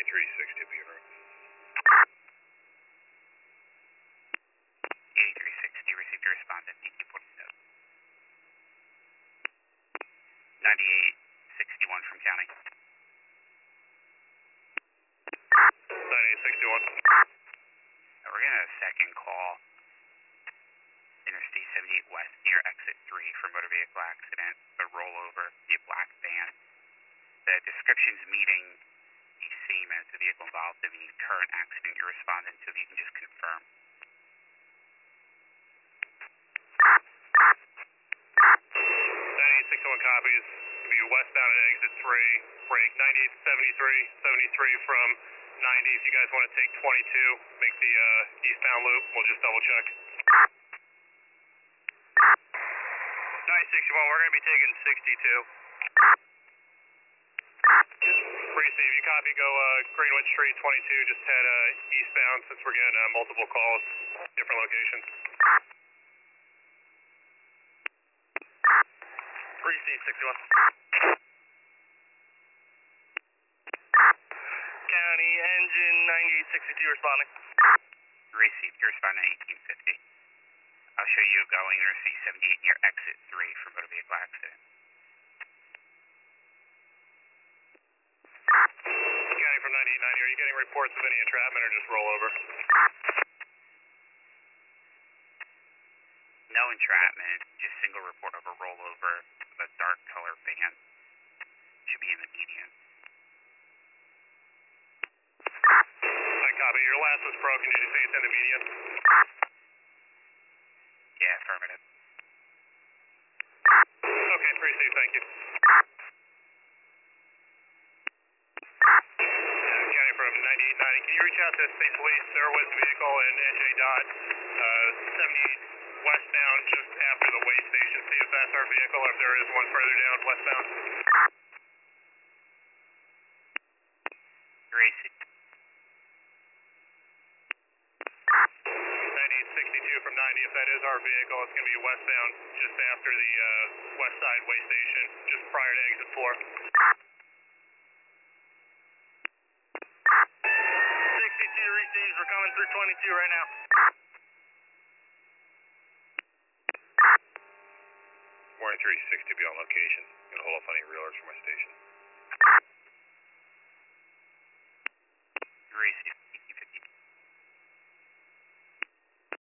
Morning 360, be en route. 8360, received your respondent, DT47. 9861 from county. 9861. We're getting a second call. Interstate 78 West near exit 3 for motor vehicle accident, a rollover, the black van. The description's meeting the same as the vehicle involved in the current accident you're responding to. If you can just confirm. 9861 copies. Be westbound at exit 3. Break 9873 from 90. If you guys want to take 22, make the eastbound loop. We'll just double check. 961, we're going to be taking 62. Receive, you copy, go Greenwood Street 22, just head eastbound since we're getting multiple calls, different locations. Receive 61. County engine 9862 responding. Received your respondent, 1850. I'll show you going Interstate 78 near exit 3 for motor vehicle accident. County from 9890, are you getting reports of any entrapment or just rollover? No entrapment, just single report of a rollover of a dark color van. Should be in the median. I copy. Your last was broken. Did you say it's in the median? Yeah, affirmative. Okay, receive. Thank you. County from 9890, can you reach out to State Police? There was a vehicle in NJ Dot 78 westbound just after the way station. See if that's our vehicle or if there is one further down westbound. Received. 9862 from 90, if that is our vehicle, it's going to be westbound just after the west side way station, just prior to exit 4. 62 receives, we're coming through 22 right now. Morning 360, be on location. Going to hold off on any real alerts from my station.